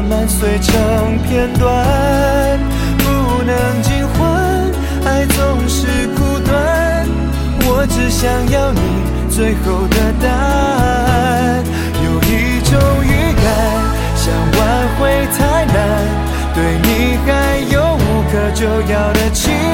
慢慢碎成片段，不能尽欢，爱总是苦短。我只想要你最后的答案。有一种预感，想挽回太难，对你还有无可救药的情